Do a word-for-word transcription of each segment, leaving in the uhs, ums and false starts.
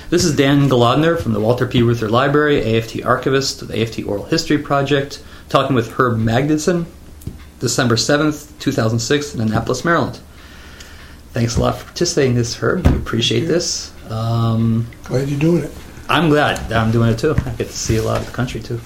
This is Dan Golodner from the Walter P. Reuther Library, A F T archivist of the A F T Oral History Project, talking with Herb Magidson, December seventh, two thousand six, in Annapolis, Maryland. Thanks a lot for participating in this, Herb. We appreciate this. Um, glad you're doing it. I'm glad I'm doing it, too. I get to see a lot of the country, too.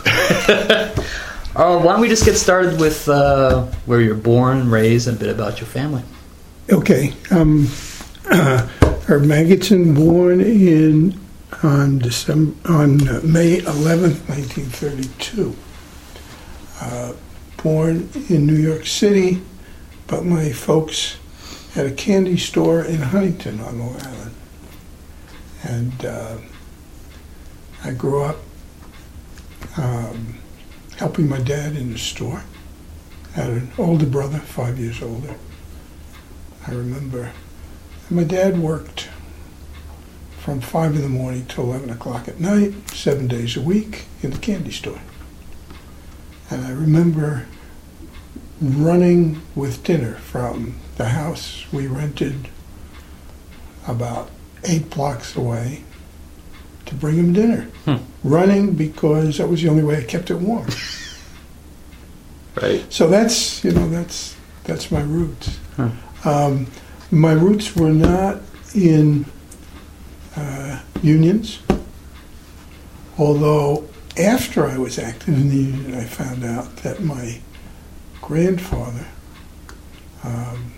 uh, why don't we just get started with uh, where you're born, raised, and a bit about your family. Okay. Um, uh, Herb Magidson, born in on December on May eleventh, nineteen thirty-two. Uh, born in New York City, but my folks had a candy store in Huntington on Long Island, and uh, I grew up um, helping my dad in the store. I had an older brother, five years older. I remember my dad worked from five in the morning till eleven o'clock at night, seven days a week in the candy store. And I remember running with dinner from the house we rented about eight blocks away to bring him dinner. Hmm. Running because that was the only way I kept it warm. Right. So that's, you know, that's that's my roots. Huh. Um, my roots were not in uh, unions, although after I was active in the union, I found out that my grandfather, um,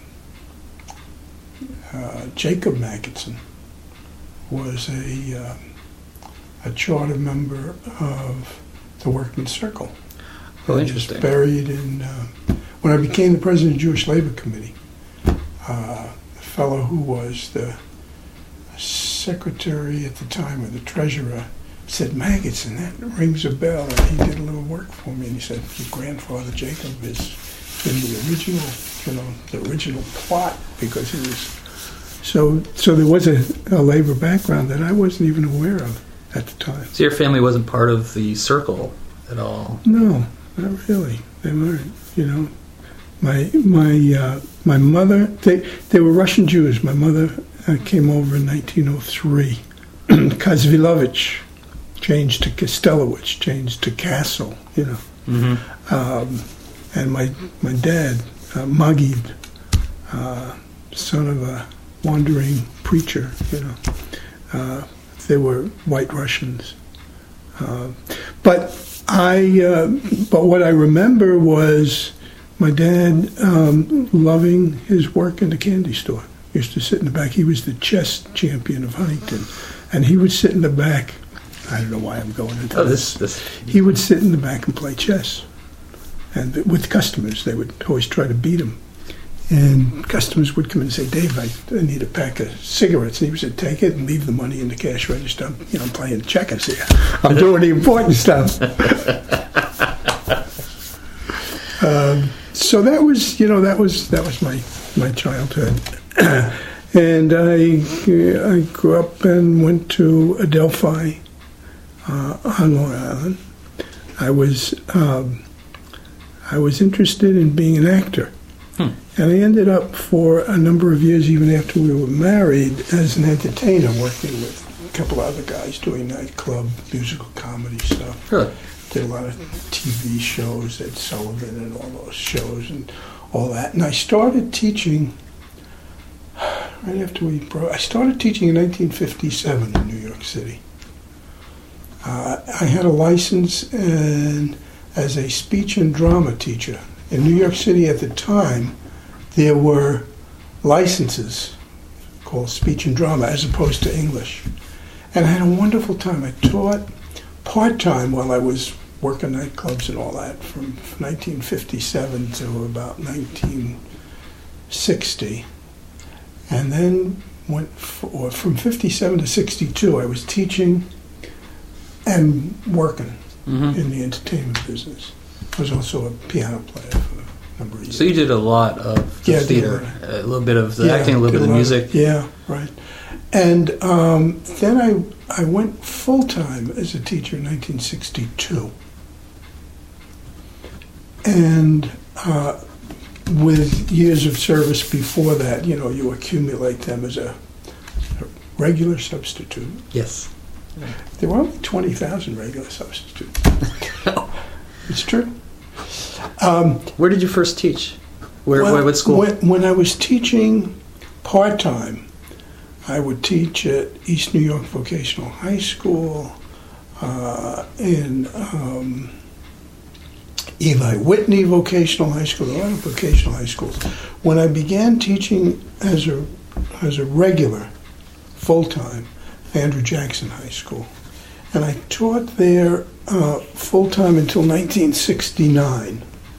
uh, Jacob Magidson, was a uh, a charter member of the Workmen's Circle. Oh, interesting. He was buried in, uh, when I became the president of the Jewish Labor Committee, uh, the fellow who was the secretary at the time, or the treasurer, said, Magidson, that rings a bell, and he did a little work for me, and he said, your grandfather Jacob is in the original, you know, the original plot, because he was, so so there was a, a labor background that I wasn't even aware of at the time. So your family wasn't part of the circle at all? No, not really. They weren't, you know. My my uh, my mother, they they were Russian Jews. My mother uh, came over in nineteen oh three. Kazvilovich changed to Kostelowicz, changed to Castle, you know. Mm-hmm. Um, and my my dad, uh, Magid, uh, son of a wandering preacher, you know. Uh, they were white Russians. Uh, but I, uh, but what I remember was my dad um, loving his work in the candy store. He used to sit in the back. He was the chess champion of Huntington, and he would sit in the back. I don't know why I'm going into oh, this. this, this. He would sit in the back and play chess, and with customers, they would always try to beat him. And customers would come in and say, Dave, I, I need a pack of cigarettes. And he would say, take it and leave the money in the cash register. I'm, you know, I'm playing checkers here. I'm doing the important stuff. um, so that was, you know, that was that was my, my childhood. And I I grew up and went to Adelphi uh, on Long Island. I was um, I was interested in being an actor. Hmm. And I ended up for a number of years, even after we were married, as an entertainer, working with a couple other guys doing nightclub, musical comedy stuff. Really? Did a lot of T V shows, Ed Sullivan and all those shows and all that. And I started teaching right after we broke. I started teaching in nineteen fifty-seven in New York City. Uh, I had a license and as a speech and drama teacher. In New York City at the time, there were licenses called speech and drama as opposed to English. And I had a wonderful time. I taught part-time while I was working nightclubs and all that from nineteen fifty-seven to about nineteen sixty. And then went for, or from fifty-seven to sixty-two, I was teaching and working mm-hmm. in the entertainment business. I was also a piano player for a number of years. So you did a lot of the yeah, theater, a, a little bit of the yeah, acting, a little bit of the music. Of, yeah, right. And um, then I I went full-time as a teacher in nineteen sixty-two. And uh, with years of service before that, you know, you accumulate them as a regular substitute. Yes. There were only twenty thousand regular substitutes. It's true. Um, Where did you first teach? Where, well, where what school? When, when I was teaching part-time, I would teach at East New York Vocational High School, uh, in um, Eli Whitney Vocational High School, a lot of vocational high schools. When I began teaching as a as a regular, full-time, Andrew Jackson High School, and I taught there uh, full-time until nineteen sixty-nine.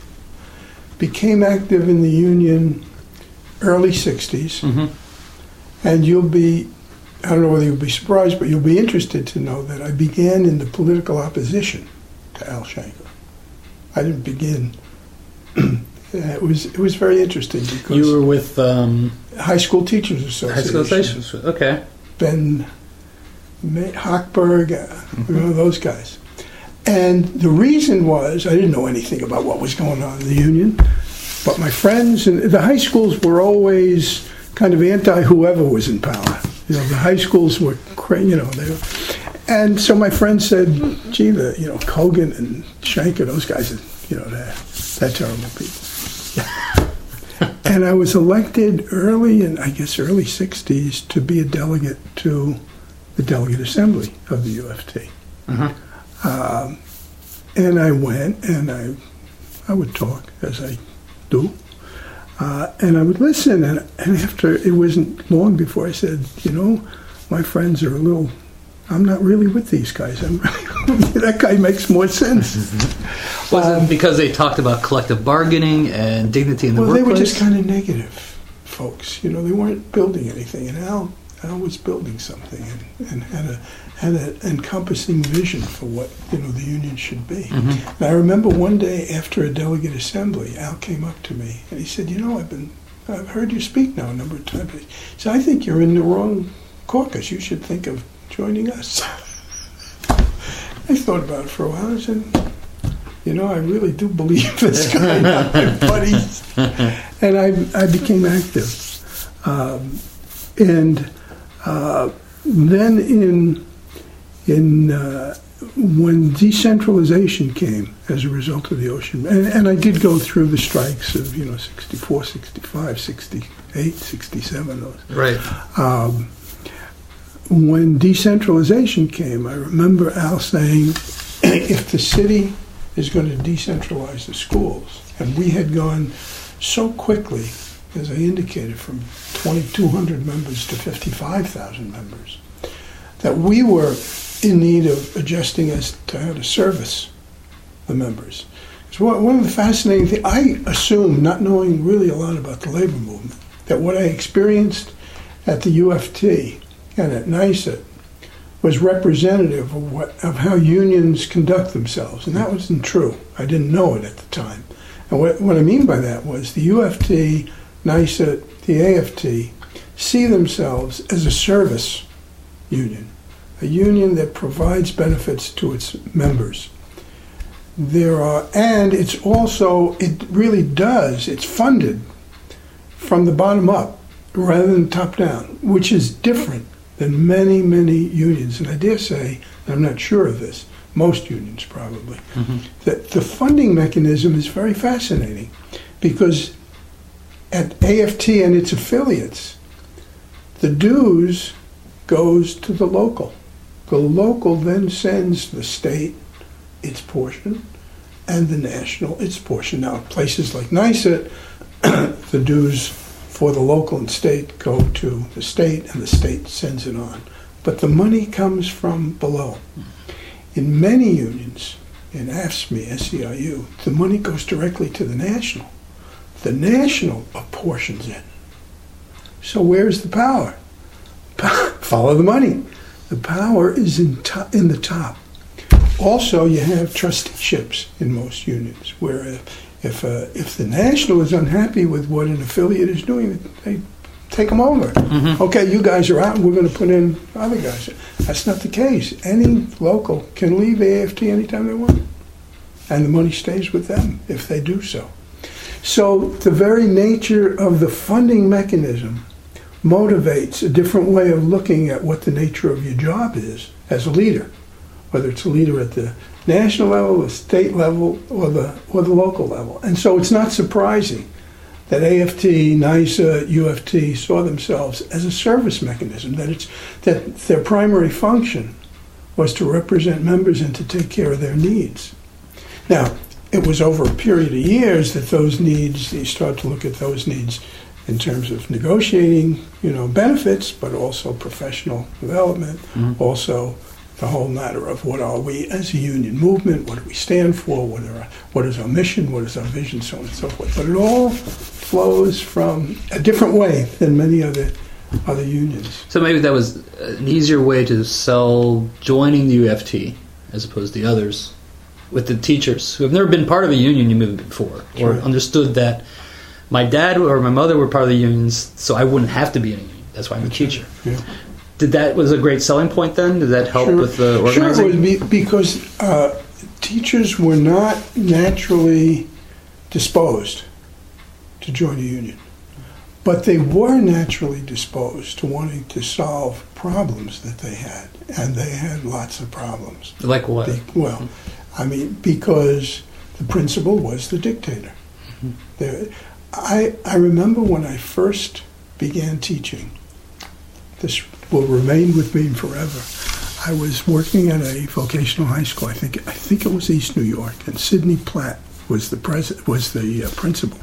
Became active in the union early sixties, Mm-hmm. and you'll be, I don't know whether you'll be surprised, but you'll be interested to know that I began in the political opposition to Al Shanker. I didn't begin. it was it was very interesting because You were with um, High School Teachers Association. High School Association. Okay. Ben May, Hochberg, uh, you know, those guys. And the reason was, I didn't know anything about what was going on in the union, but my friends, and the high schools were always kind of anti-whoever was in power. You know, the high schools were, cra- you know, they were, and so my friends said, gee, the, you know, Kogan and Shanker, those guys are, you know, they're, they're terrible people. And I was elected early, in I guess early sixties, to be a delegate to the Delegate Assembly of the U F T. Uh-huh. Um, and I went, and I I would talk, as I do, uh, and I would listen, and, and after, it wasn't long before I said, you know, my friends are a little, I'm not really with these guys. I'm really, that guy makes more sense. Was Um, it because they talked about collective bargaining and dignity in the well, workplace? they were just kind of negative folks. You know, they weren't building anything, and Al, Al was building something and, and had a had an encompassing vision for what, you know, the union should be. Mm-hmm. And I remember one day after a delegate assembly, Al came up to me and he said, "You know, I've been I've heard you speak now a number of times. He said, I think you're in the wrong caucus. You should think of joining us." I thought about it for a while and said, you know, I really do believe this guy, not my buddies. And I I became active. Um, and uh, then in in uh, when decentralization came as a result of the ocean, and, and I did go through the strikes of, you know, sixty-four, sixty-five, sixty-eight, sixty-seven, those. Right. Um, when decentralization came, I remember Al saying, if the city is going to decentralize the schools, and we had gone so quickly, as I indicated, from twenty-two hundred members to fifty-five thousand members, that we were in need of adjusting as to how to service the members. So one of the fascinating things, I assumed, not knowing really a lot about the labor movement, that what I experienced at the U F T and at NYSUT was representative of what of how unions conduct themselves, and that wasn't true. I didn't know it at the time. And what, what I mean by that was the U F T, NYSUT, the A F T see themselves as a service union, a union that provides benefits to its members. There are, and it's also, it really does, it's funded from the bottom up rather than top down, which is different than many, many unions. And I dare say, and I'm not sure of this, most unions probably, Mm-hmm. that the funding mechanism is very fascinating because at A F T and its affiliates, the dues goes to the local. The local then sends the state its portion and the national its portion. Now, places like NYSUT, the dues for the local and state go to the state and the state sends it on. But the money comes from below. In many unions, in A F S C M E, S E I U, the money goes directly to the national. The national apportions it. So where's the power? Follow the money. The power is in, to- in the top. Also, you have trusteeships in most unions, where if if, uh, if the national is unhappy with what an affiliate is doing, they take them over. Mm-hmm. Okay, you guys are out, and we're going to put in other guys. That's not the case. Any local can leave A F T anytime they want, and the money stays with them if they do so. So the very nature of the funding mechanism motivates a different way of looking at what the nature of your job is as a leader, whether it's a leader at the national level, the state level, or the or the local level. And so it's not surprising that A F T, NYSA, U F T saw themselves as a service mechanism, that it's that their primary function was to represent members and to take care of their needs. Now, it was over a period of years that those needs, you start to look at those needs in terms of negotiating, you know, benefits, but also professional development, mm-hmm. also the whole matter of what are we as a union movement, what do we stand for, what, are our, what is our mission, what is our vision, so on and so forth. But it all flows from a different way than many other other unions. So maybe that was an easier way to sell joining the U F T as opposed to the others with the teachers who have never been part of a union movement before, or right. understood that my dad or my mother were part of the unions, so I wouldn't have to be in a union. That's why I'm a teacher. Yeah. Did that was a great selling point then? Did that help sure. with the organizing? Sure, it was be, because uh, teachers were not naturally disposed to join a union, but they were naturally disposed to wanting to solve problems that they had, and they had lots of problems. Like what? Be, well, I mean, because the principal was the dictator. Mm-hmm. There, I I remember when I first began teaching. This will remain with me forever. I was working at a vocational high school. I think I think it was East New York, and Sidney Platt was the president, was the uh, principal.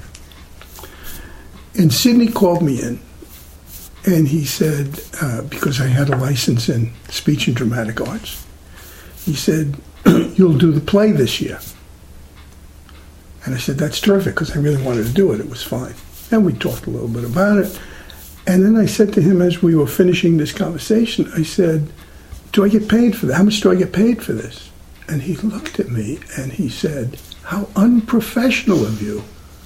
And Sidney called me in, and he said, uh, because I had a license in speech and dramatic arts, he said, "You'll do the play this year." And I said, "That's terrific," because I really wanted to do it. It was fine. And we talked a little bit about it. And then I said to him as we were finishing this conversation, I said, "Do I get paid for that? How much do I get paid for this?" And he looked at me and he said, "How unprofessional of you."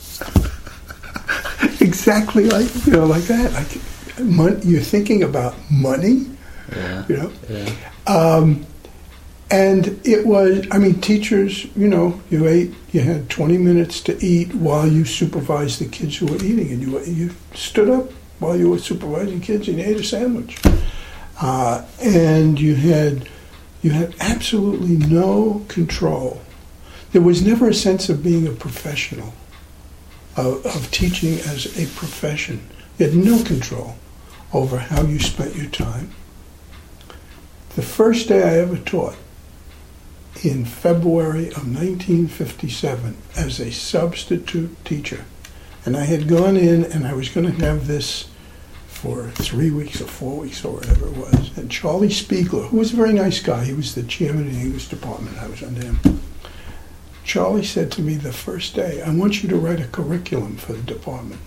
Exactly like, you know, like that. Like, mon- you're thinking about money, yeah. you know? Yeah. Um, and it was, I mean, teachers, you know, you ate, you had twenty minutes to eat while you supervised the kids who were eating, and you you stood up while you were supervising kids and you ate a sandwich. Uh, and you had you had absolutely no control. There was never a sense of being a professional, of, of teaching as a profession. You had no control over how you spent your time. The first day I ever taught, in February of nineteen fifty-seven, as a substitute teacher, and I had gone in and I was going to have this for three weeks or four weeks or whatever it was. And Charlie Spiegler, who was a very nice guy, he was the chairman of the English department, I was under him. Charlie said to me the first day, "I want you to write a curriculum for the department."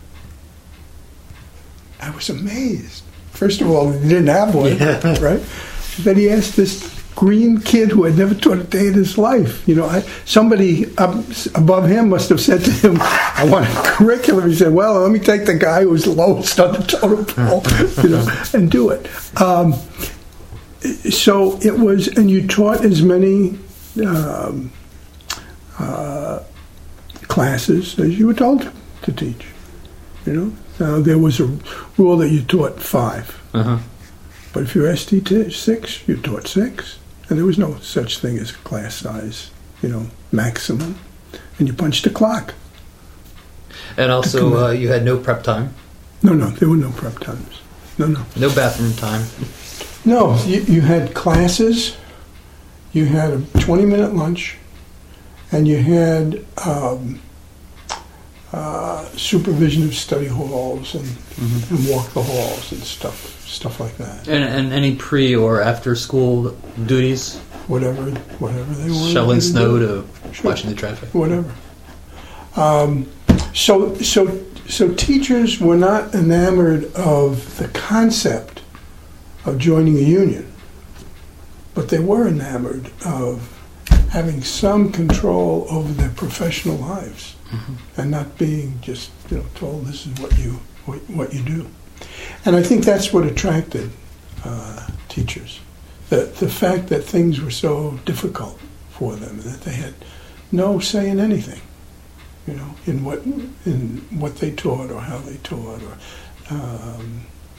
I was amazed. First of all, he didn't have one, yeah. right? Then he asked this green kid who had never taught a day in his life. You know, I, somebody up above him must have said to him, "I want a curriculum." He said, "Well, let me take the guy who's lowest on the totem pole, you know, and do it." Um, so it was, and you taught as many um, uh, classes as you were told to teach. You know, now there was a rule that you taught five. Uh-huh. But if you're S T T six, you taught six. And there was no such thing as class size, you know, maximum. And you punched the clock. And also, uh, you had no prep time? No, no, there were no prep times. No, no. No bathroom time? No, you, you had classes, you had a twenty-minute lunch, and you had um, uh, supervision of study halls and, mm-hmm. and walk the halls and stuff. Stuff like that. And, and any pre or after school duties? Whatever, whatever they were. Shoveling snow to sure. watching the traffic. Whatever. Um, so, so, so teachers were not enamored of the concept of joining a union, but they were enamored of having some control over their professional lives, mm-hmm. and not being just, you know, told this is what you what, what you do. And I think that's what attracted uh, teachers. The the fact that things were so difficult for them, that they had no say in anything, you know, in what in what they taught or how they taught, or um,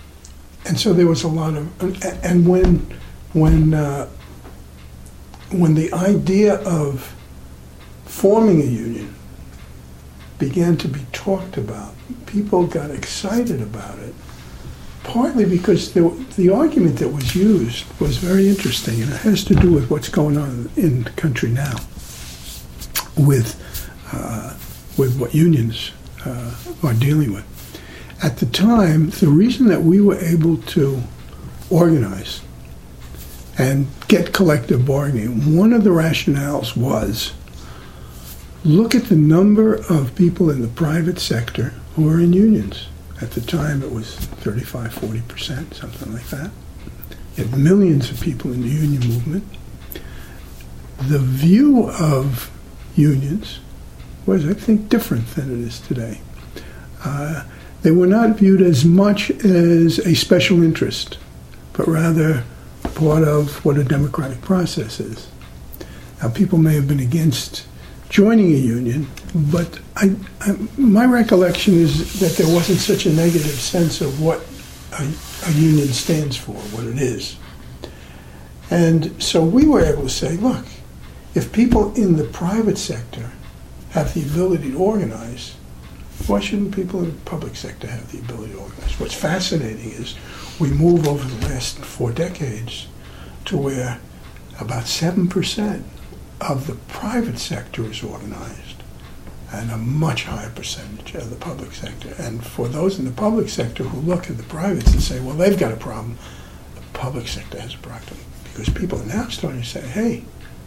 and so there was a lot of, and, and when when uh, when the idea of forming a union began to be talked about, people got excited about it, partly because the, the argument that was used was very interesting, and it has to do with what's going on in the country now with uh, with what unions uh, are dealing with. At the time, the reason that we were able to organize and get collective bargaining, one of the rationales was, look at the number of people in the private sector who are in unions. At the time, it was thirty-five, forty percent, something like that. You had millions of people in the union movement. The view of unions was, I think, different than it is today. Uh, they were not viewed as much as a special interest, but rather part of what a democratic process is. Now, people may have been against joining a union, but I, I, my recollection is that there wasn't such a negative sense of what a, a union stands for, what it is. And so we were able to say, look, if people in the private sector have the ability to organize, why shouldn't people in the public sector have the ability to organize? What's fascinating is we move over the last four decades to where about seven percent of the private sector is organized and a much higher percentage of the public sector. And for those in the public sector who look at the privates and say, well, they've got a problem, the public sector has a problem. Because people are now starting to say, hey,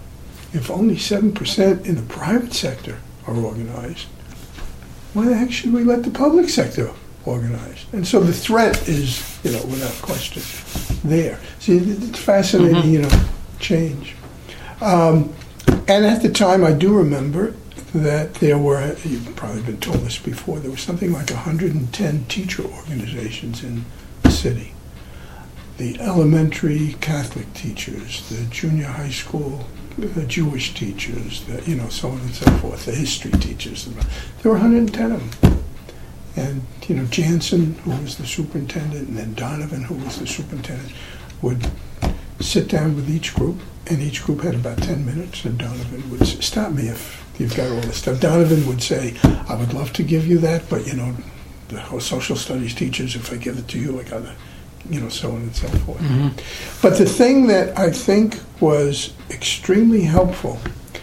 if only seven percent in the private sector are organized, why the heck should we let the public sector organize? And so the threat is, you know, without question, there. See, it's fascinating, mm-hmm. you know, change. Um, and at the time, I do remember that there were, you've probably been told this before, there was something like one hundred ten teacher organizations in the city. The elementary Catholic teachers, the junior high school the Jewish teachers, the, you know, so on and so forth, the history teachers. There were one hundred ten of them. And, you know, Jansen, who was the superintendent, and then Donovan, who was the superintendent, would sit down with each group, and each group had about ten minutes, and Donovan would say, stop me if you've got all this stuff. Donovan would say, I would love to give you that, but, you know, the whole social studies teachers, if I give it to you, I got to, you know, so on and so forth. Mm-hmm. But the thing that I think was extremely helpful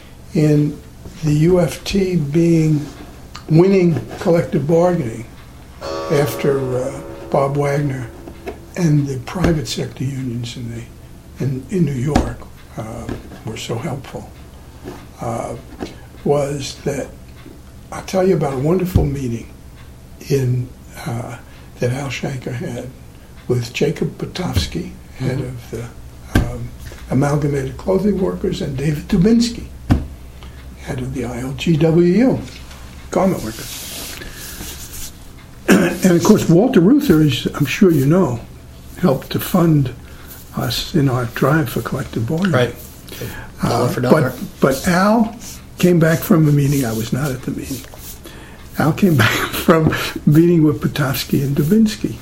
in the U F T being winning collective bargaining after uh, Bob Wagner and the private sector unions in the in, in New York uh, were so helpful uh, was that I'll tell you about a wonderful meeting in uh, that Al Shanker had with Jacob Potofsky, head mm-hmm. of the um, Amalgamated Clothing Workers, and David Dubinsky, head of the I L G W U, garment workers. And of course, Walter Reuther, as I'm sure you know, helped to fund us in our drive for collective bargaining. Right. Dollar uh, for dollar. But, but Al came back from a meeting. I was not at the meeting. Al came back from meeting with Potofsky and Dubinsky.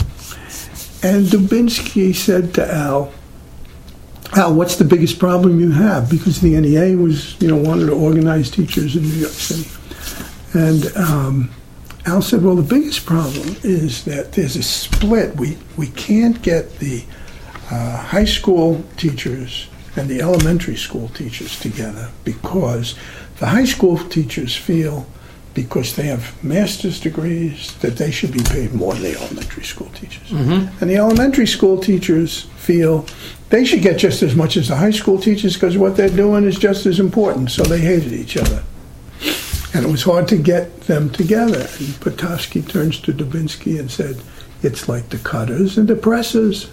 And Dubinsky said to Al, Al, what's the biggest problem you have? Because the N E A was, you know, wanted to organize teachers in New York City. And um, Al said, well, the biggest problem is that there's a split. We, we can't get the uh, high school teachers and the elementary school teachers together because the high school teachers feel because they have master's degrees that they should be paid more than the elementary school teachers. Mm-hmm. And the elementary school teachers feel they should get just as much as the high school teachers because what they're doing is just as important, so they hated each other. And it was hard to get them together. And Potofsky turns to Dubinsky and said, it's like the cutters and the pressers.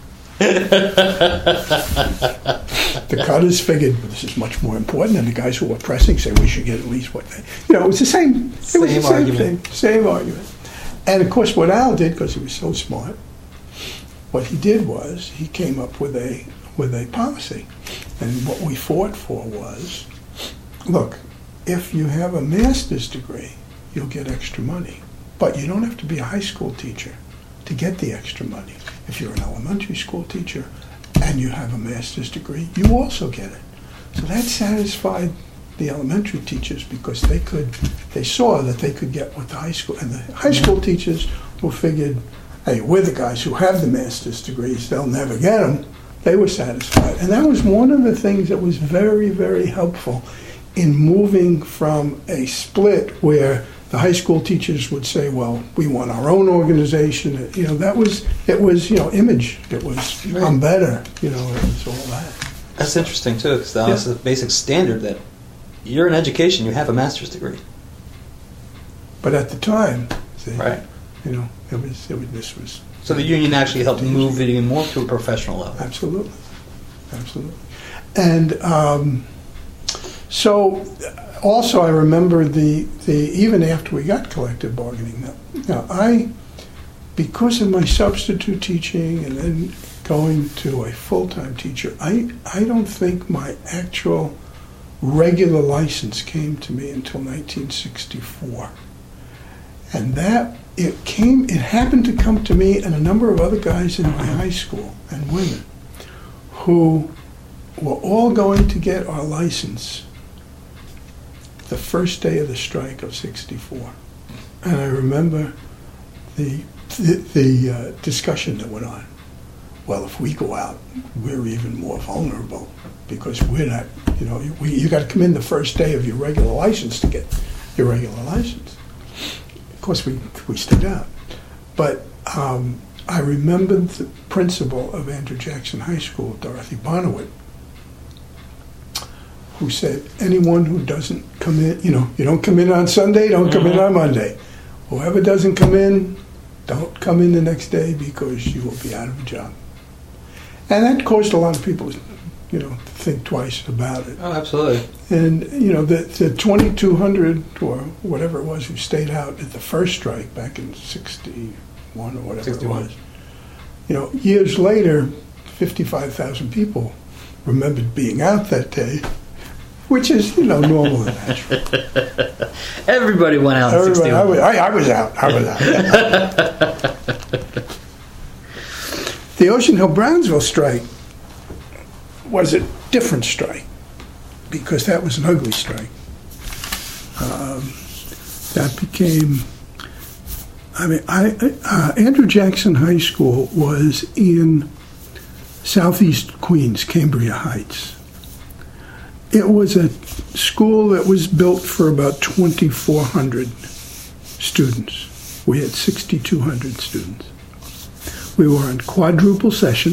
The cutters figured well, this is much more important, and the guys who were pressing say we should get at least what they, you know, it was the same, it same was the same argument. thing, same argument. And of course, what Al did, because he was so smart, what he did was he came up with a with a policy, and what we fought for was, look, if you have a master's degree, you'll get extra money, but you don't have to be a high school teacher to get the extra money. If you're an elementary school teacher and you have a master's degree, you also get it. So that satisfied the elementary teachers because they could, they saw that they could get what the high school, and the high school teachers who figured, hey, we're the guys who have the master's degrees, they'll never get them, they were satisfied. And that was one of the things that was very, very helpful in moving from a split where the high school teachers would say, well, we want our own organization. You know, that was, it was, you know, image. It was, right. I'm better. You know, it was all that. That's interesting, too, because that was Yeah. the basic standard that you're in education, you have a master's degree. But at the time, see, Right. you know, it was, it was, this was. So the union actually helped move it even more to a professional level. Absolutely. Absolutely. And um, so also I remember the, the, even after we got collective bargaining, now, now I, because of my substitute teaching and then going to a full-time teacher, I, I don't think my actual regular license came to me until nineteen sixty-four. And that, it came, it happened to come to me and a number of other guys in my high school and women who were all going to get our license the first day of the strike of sixty-four. And I remember the, the, the uh, discussion that went on. Well, if we go out, we're even more vulnerable because we're not, you know, we, you got to come in the first day of your regular license to get your regular license. Of course, we we stayed out. But um, I remembered the principal of Andrew Jackson High School, Dorothy Bonowit, who said, anyone who doesn't come in, you know, you don't come in on Sunday, don't come in on Monday. Whoever doesn't come in, don't come in the next day because you will be out of a job. And that caused a lot of people, you know, to think twice about it. Oh, absolutely. And, you know, the, the twenty-two hundred or whatever it was who stayed out at the first strike back in sixty-one or whatever sixty-one. it was, you know, years later, fifty-five thousand people remembered being out that day, which is, you know, normal and natural. Everybody went out in Everybody, I, sixty-one. was, I, I was out. I was out. The Ocean Hill-Brownsville strike was a different strike because that was an ugly strike. Um, that became, I mean, I, uh, Andrew Jackson High School was in southeast Queens, Cambria Heights. It was a school that was built for about twenty-four hundred students. We had sixty-two hundred students. We were on quadruple session.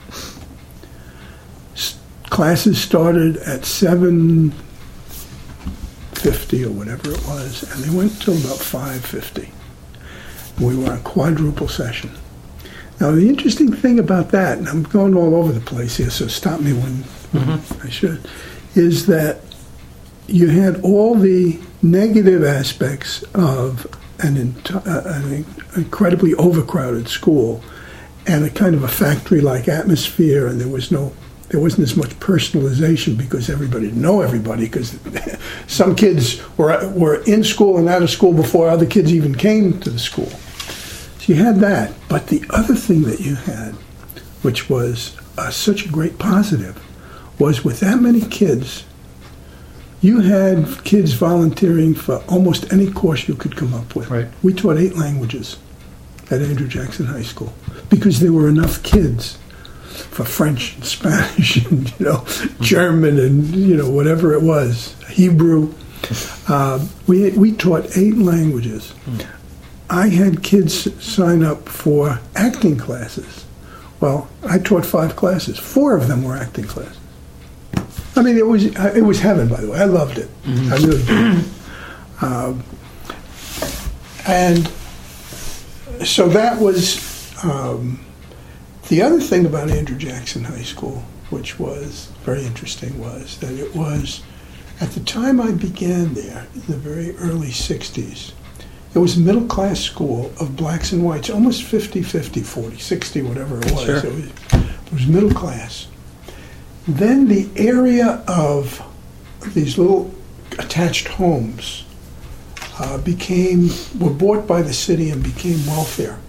S- classes started at seven fifty or whatever it was, and they went till about five fifty. We were on quadruple session. Now, the interesting thing about that, and I'm going all over the place here, so stop me when, when mm-hmm. I should, is that you had all the negative aspects of an, enti- uh, an incredibly overcrowded school and a kind of a factory-like atmosphere, and there was no, there wasn't as much personalization because everybody didn't know everybody, because some kids were were in school and out of school before other kids even came to the school. So you had that, but the other thing that you had, which was uh, such a great positive, was with that many kids, you had kids volunteering for almost any course you could come up with. Right. We taught eight languages at Andrew Jackson High School because there were enough kids for French and Spanish and, you know, German and, you know, whatever it was, Hebrew. Uh, we we taught eight languages. Mm. I had kids sign up for acting classes. Well, I taught five classes. Four of them were acting classes. I mean, it was it was heaven, by the way. I loved it. Mm-hmm. I really did. Um, and so that was um, the other thing about Andrew Jackson High School, which was very interesting, was that it was, at the time I began there, in the very early sixties, it was a middle-class school of blacks and whites, almost fifty-fifty, forty, sixty, whatever it was. Sure. It was, it was middle class. Then the area of these little attached homes uh, became, were bought by the city and became welfare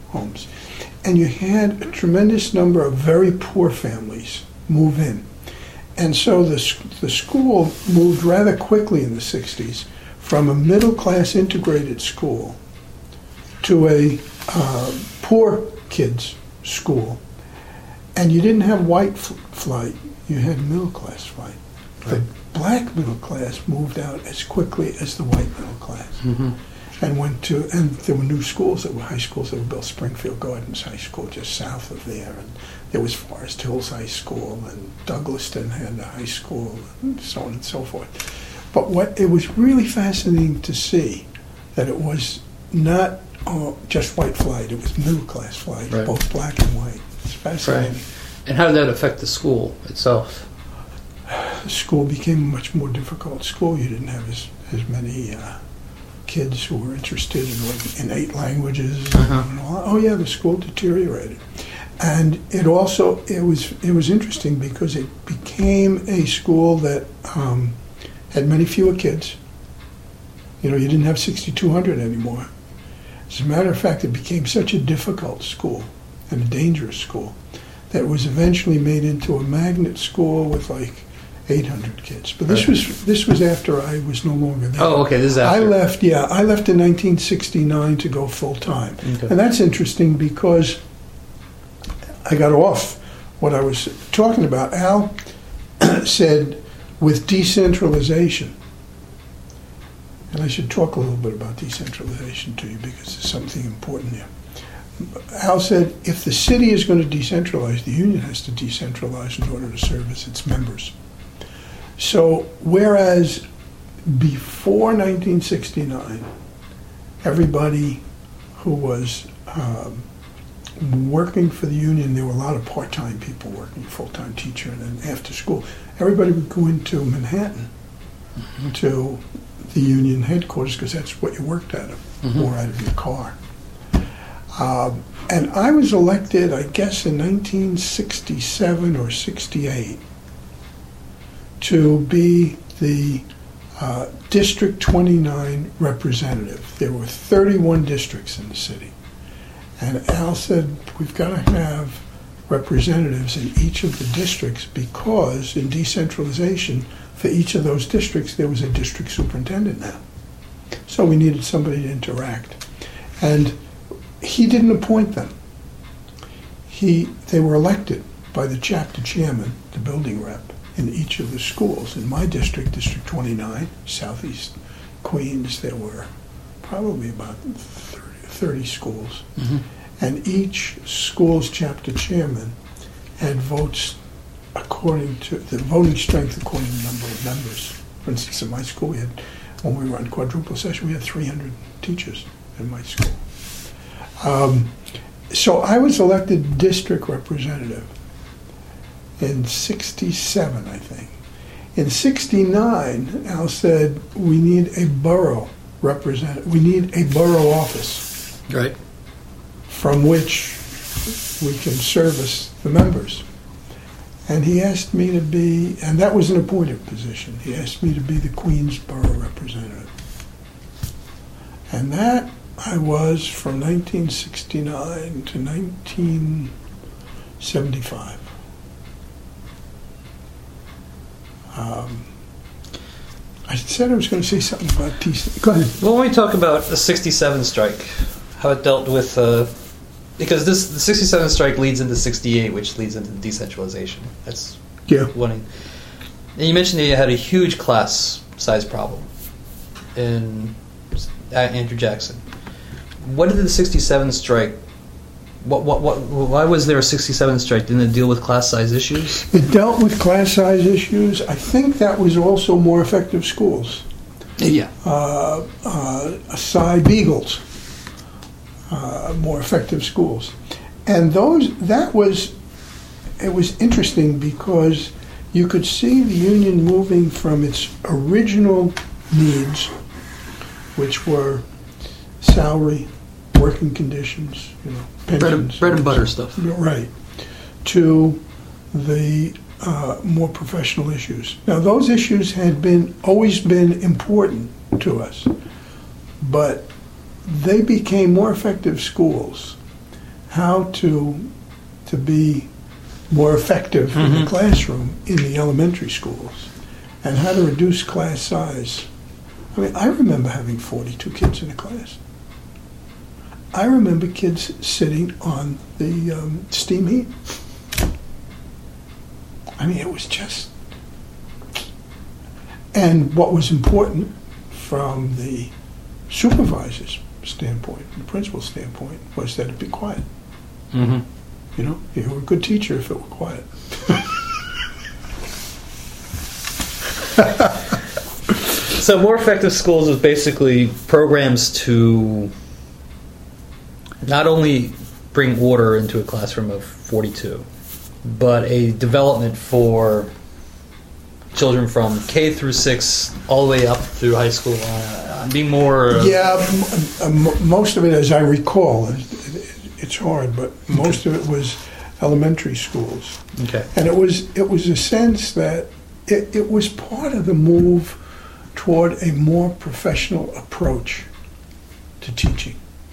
homes. And you had a tremendous number of very poor families move in. And so the, the school moved rather quickly in the sixties from a middle-class integrated school to a uh, poor kids school. And you didn't have white f- flight, you had middle-class flight. Right. The black middle class moved out as quickly as the white middle class. Mm-hmm. And went to, and there were new schools that were high schools that were built. Springfield Gardens High School, just south of there, and there was Forest Hills High School, and Douglaston had a high school, and so on and so forth. But what it was really fascinating to see that it was not uh, just white flight; it was middle class flight, right. Both black and white. It's fascinating. Right. And how did that affect the school itself? The school became a much more difficult school. You didn't have as as many. Uh, kids who were interested in, like, in eight languages. Uh-huh. And all. Oh yeah, the school deteriorated, and it also it was it was interesting because it became a school that um, had many fewer kids. You know, you didn't have sixty-two hundred anymore. As a matter of fact, it became such a difficult school and a dangerous school that it was eventually made into a magnet school with like eight hundred kids. But this right. was this was after I was no longer there. Oh, okay. This is after. I left, yeah. I left in nineteen sixty-nine to go full-time. Okay. And that's interesting because I got off what I was talking about. Al said, with decentralization, and I should talk a little bit about decentralization to you because there's something important there. Al said, if the city is going to decentralize, the union has to decentralize in order to service its members. So, whereas before nineteen sixty-nine, everybody who was um, working for the union, there were a lot of part-time people working, full-time teacher, and then after school, everybody would go into Manhattan mm-hmm. to the union headquarters because that's what you worked out of, mm-hmm. or out of your car. Um, and I was elected, I guess, in nineteen sixty-seven or sixty-eight. To be the uh, District twenty-nine representative. There were thirty-one districts in the city. And Al said, we've got to have representatives in each of the districts because in decentralization, for each of those districts, there was a district superintendent now. So we needed somebody to interact. And he didn't appoint them. He, they were elected by the chapter chairman, the building rep, in each of the schools. In my district, District twenty-nine, Southeast Queens, there were probably about thirty, thirty schools. Mm-hmm. And each school's chapter chairman had votes according to, the voting strength according to the number of members. For instance, in my school, we had, when we were on quadruple session, we had three hundred teachers in my school. Um, so I was elected district representative in sixty-seven, I think. In sixty-nine, Al said, we need a borough representative. We need a borough office. Right. From which we can service the members. And he asked me to be, and that was an appointed position, he asked me to be the Queens Borough representative. And that I was from nineteen sixty-nine to nineteen seventy-five. Um, I said I was going to say something about T C. Go ahead. Well, when we talk about the sixty-seven strike, how it dealt with, uh, because this the sixty-seven strike leads into sixty-eight, which leads into decentralization. That's yeah. one. And you mentioned that you had a huge class size problem in at Andrew Jackson. What did the sixty-seven strike? What, what, what, why was there a sixty-seven strike? Didn't it deal with class size issues? It dealt with class size issues. I think that was also more effective schools. Yeah. Uh, uh, Cy Beagles, uh, more effective schools. And those, that was, it was interesting because you could see the union moving from its original needs, which were salary, working conditions, you know, pensions, bread and, bread and butter stuff, right, to the uh, more professional issues. Now, those issues had been always been important to us, but they became more effective schools how to to be more effective mm-hmm. in the classroom in the elementary schools, and how to reduce class size. I mean, I remember having forty-two kids in a class. I remember kids sitting on the um, steam heat. I mean, it was just... And what was important from the supervisor's standpoint, the principal's standpoint, was that it be quiet. Mm-hmm. You know, you were a good teacher if it were quiet. So More Effective Schools is basically programs to not only bring order into a classroom of forty-two, but a development for children from K through six all the way up through high school. Uh, be more... Uh, yeah, m- m- most of it, as I recall, it's hard, but most of it was elementary schools. Okay. And it was it was a sense that it, it was part of the move toward a more professional approach to teaching.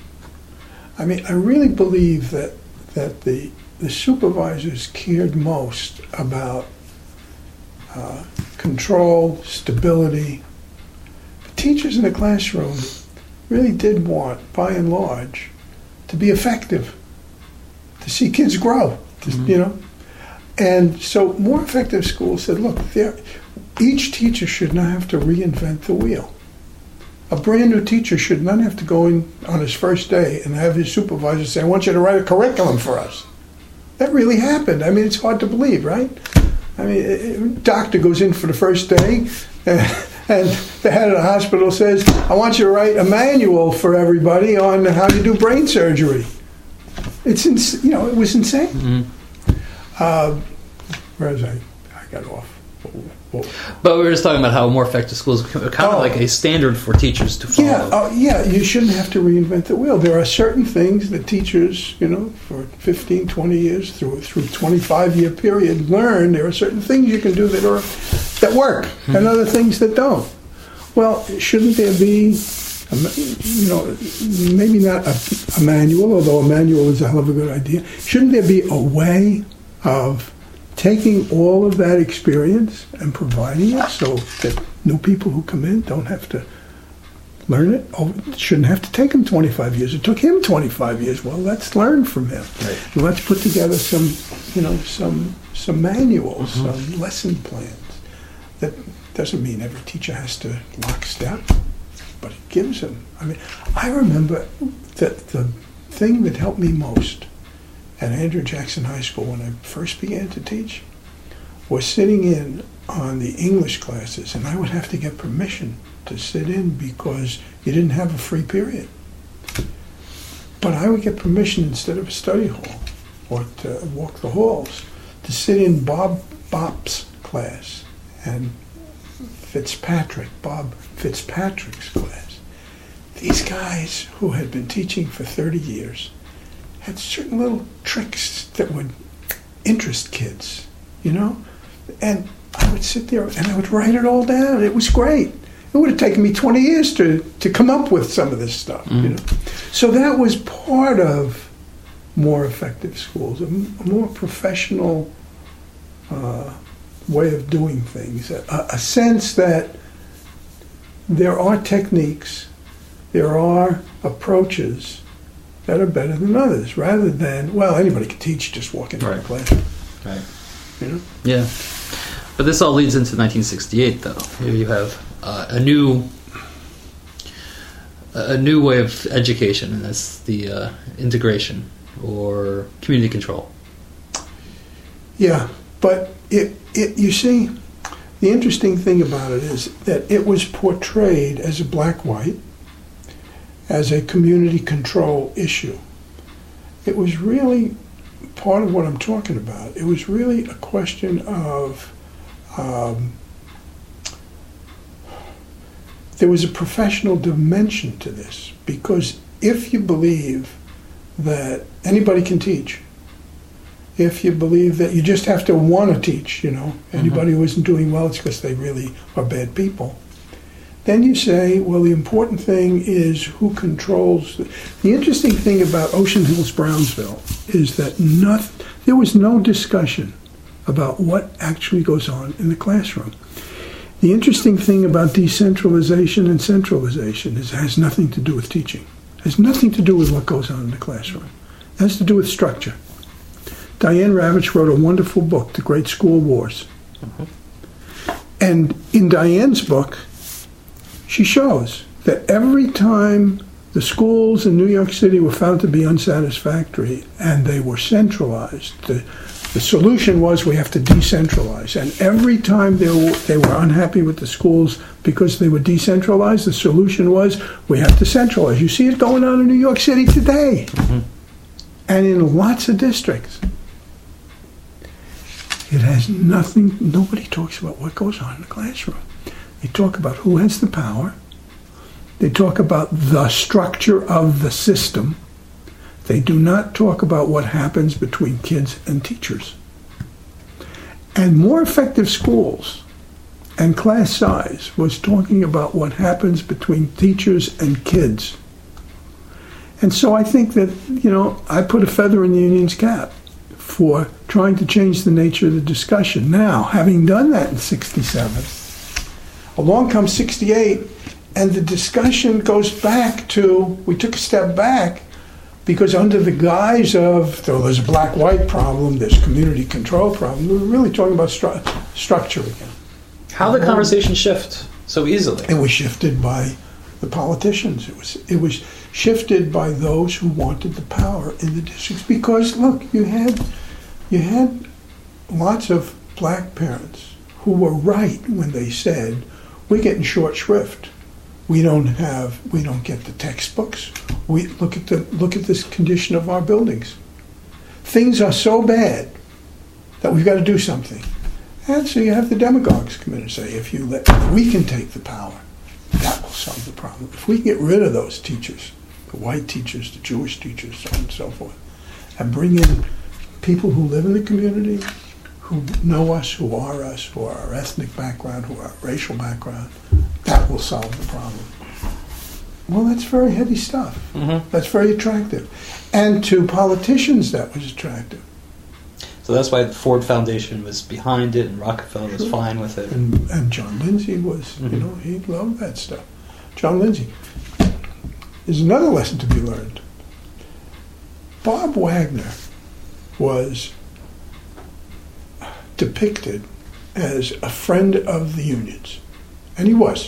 I mean, I really believe that that the the supervisors cared most about uh, control, stability. The teachers in the classroom really did want, by and large, to be effective, to see kids grow, to, mm-hmm. you know. And so More Effective Schools said, look, each teacher should not have to reinvent the wheel. A brand new teacher should not have to go in on his first day and have his supervisor say, I want you to write a curriculum for us. That really happened. I mean, it's hard to believe, right? I mean, a doctor goes in for the first day, and, and the head of the hospital says, I want you to write a manual for everybody on how to do brain surgery. It's, ins- you know, it was insane. Mm-hmm. Uh, where was I? I got off. But we were just talking about how More Effective Schools are kind of oh. like a standard for teachers to follow. Yeah, uh, yeah, you shouldn't have to reinvent the wheel. There are certain things that teachers, you know, for fifteen, twenty years, through through twenty-five year period, learn. There are certain things you can do that are that work, mm-hmm. and other things that don't. Well, shouldn't there be, a, you know, maybe not a, a manual, although a manual is a hell of a good idea. Shouldn't there be a way of taking all of that experience and providing it so that new people who come in don't have to learn it? Oh, it shouldn't have to take them twenty-five years. It took him twenty-five years. Well, let's learn from him. Right. And let's put together some, you know, some some manuals, mm-hmm. some lesson plans. That doesn't mean every teacher has to lockstep, but it gives them. I mean, I remember that the thing that helped me most at Andrew Jackson High School when I first began to teach was sitting in on the English classes, and I would have to get permission to sit in because you didn't have a free period. But I would get permission instead of a study hall or to walk the halls to sit in Bob Bop's class and Fitzpatrick, Bob Fitzpatrick's class. These guys who had been teaching for thirty years had certain little tricks that would interest kids, you know? And I would sit there and I would write it all down. It was great. It would have taken me twenty years to, to come up with some of this stuff, mm-hmm. you know? So that was part of More Effective Schools, a, a more professional uh, way of doing things, a, a sense that there are techniques, there are approaches that are better than others, rather than, well, anybody can teach, just walk into right. a classroom. Right. You know? Yeah. But this all leads into nineteen sixty-eight, though. Here you have uh, a new a new way of education, and that's the uh, integration or community control. Yeah, but it, it you see, the interesting thing about it is that it was portrayed as a black-white, as a community control issue. It was really part of what I'm talking about. It was really a question of um, there was a professional dimension to this, because if you believe that anybody can teach, if you believe that you just have to want to teach, you know, anybody mm-hmm. who isn't doing well, it's because they really are bad people, Then you say, well, the important thing is who controls. The, the interesting thing about Ocean Hills, Brownsville, is that not, there was no discussion about what actually goes on in the classroom. The interesting thing about decentralization and centralization is it has nothing to do with teaching. It has nothing to do with what goes on in the classroom. It has to do with structure. Diane Ravitch wrote a wonderful book, The Great School Wars. Mm-hmm. And in Diane's book, she shows that every time the schools in New York City were found to be unsatisfactory and they were centralized, the, the solution was we have to decentralize. And every time they were, they were unhappy with the schools because they were decentralized, the solution was we have to centralize. You see it going on in New York City today, mm-hmm. and in lots of districts. It has nothing, nobody talks about what goes on in the classroom. They talk about who has the power. They talk about the structure of the system. They do not talk about what happens between kids and teachers. And more effective schools and class size was talking about what happens between teachers and kids. And so I think that, you know, I put a feather in the union's cap for trying to change the nature of the discussion. Now, having done that in sixty-seven, along comes sixty-eight, and the discussion goes back to, we took a step back, because under the guise of, though there's a black-white problem, there's community control problem, we were really talking about stru- structure again. How did the conversation shift so easily? It was shifted by the politicians. It was it was shifted by those who wanted the power in the districts. Because, look, you had you had lots of black parents who were right when they said, we're getting short shrift. We don't have, we don't get the textbooks. We look at the look at this condition of our buildings. Things are so bad that we've got to do something. And so you have the demagogues come in and say, if you let, we can take the power, that will solve the problem. If we can get rid of those teachers, the white teachers, the Jewish teachers, so on and so forth, and bring in people who live in the community, who know us, who are us, who are our ethnic background, who are our racial background, that will solve the problem. Well, that's very heady stuff. Mm-hmm. That's very attractive. And to politicians, that was attractive. So that's why the Ford Foundation was behind it, and Rockefeller was sure. fine with it. And, and John Lindsay was, mm-hmm. you know, he loved that stuff. John Lindsay. There's another lesson to be learned. Bob Wagner was depicted as a friend of the unions. And he was.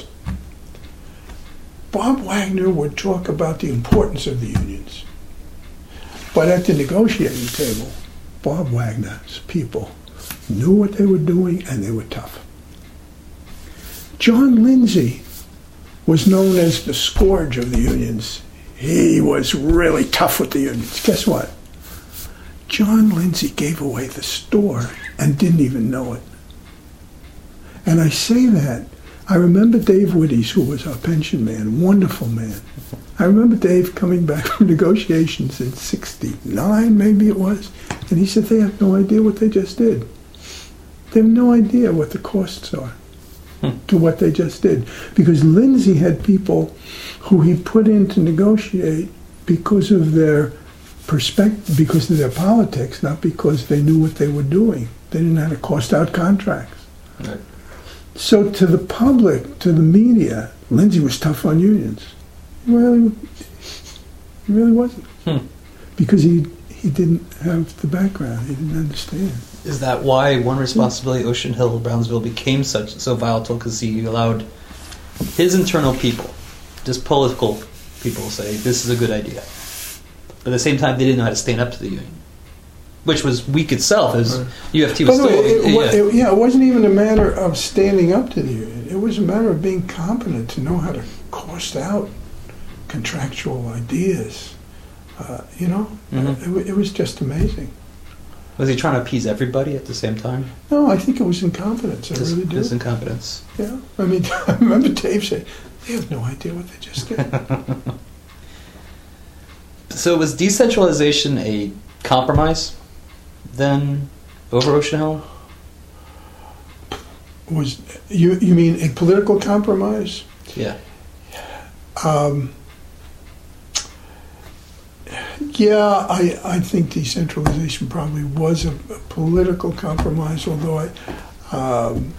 Bob Wagner would talk about the importance of the unions. But at the negotiating table, Bob Wagner's people knew what they were doing, and they were tough. John Lindsay was known as the scourge of the unions. He was really tough with the unions. Guess what? John Lindsay gave away the store and didn't even know it. And I say that, I remember Dave Witties, who was our pension man, wonderful man. I remember Dave coming back from negotiations in sixty-nine, maybe it was, and he said they have no idea what they just did. They have no idea what the costs are hmm. to what they just did. Because Lindsay had people who he put in to negotiate because of their perspective, because of their politics, not because they knew what they were doing. They didn't know how to cost out contracts. Right. So to the public, to the media, Lindsay was tough on unions. Well, he really wasn't. Hmm. Because he he didn't have the background. He didn't understand. Is that why one responsibility Ocean Hill, Brownsville became such so volatile? Because he allowed his internal people, just political people, say, this is a good idea. But at the same time, they didn't know how to stand up to the union. Which was weak itself, as U F T was still... It, it, yeah. It, yeah, it wasn't even a matter of standing up to the union. It was a matter of being competent to know how to cost out contractual ideas. Uh, you know, mm-hmm. it, it was just amazing. Was he trying to appease everybody at the same time? No, I think it was incompetence. I Dis- really do. Just incompetence. Yeah. I mean, I remember Dave saying, they have no idea what they just did. So was decentralization a compromise then over Ocean Hill? Was you you mean a political compromise Yeah. Um, yeah, I, I think decentralization probably was a, a political compromise, although I, um,